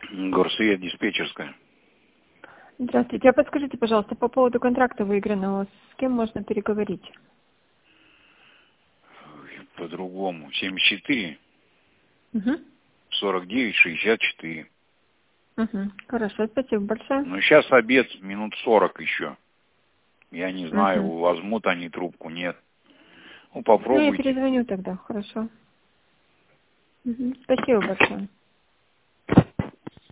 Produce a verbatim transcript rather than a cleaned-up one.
Горсвет, диспетчерская. Здравствуйте. А подскажите, пожалуйста, по поводу контракта выигранного, с кем можно переговорить? По-другому. семьдесят четыре, Угу. сорок девять, шестьдесят четыре. Угу. Хорошо, спасибо большое. Ну, сейчас обед, минут сорок еще. Я не знаю, Угу. возьмут они трубку, нет. Ну, Ну, я попробуйте. перезвоню тогда, хорошо. Угу. Спасибо большое.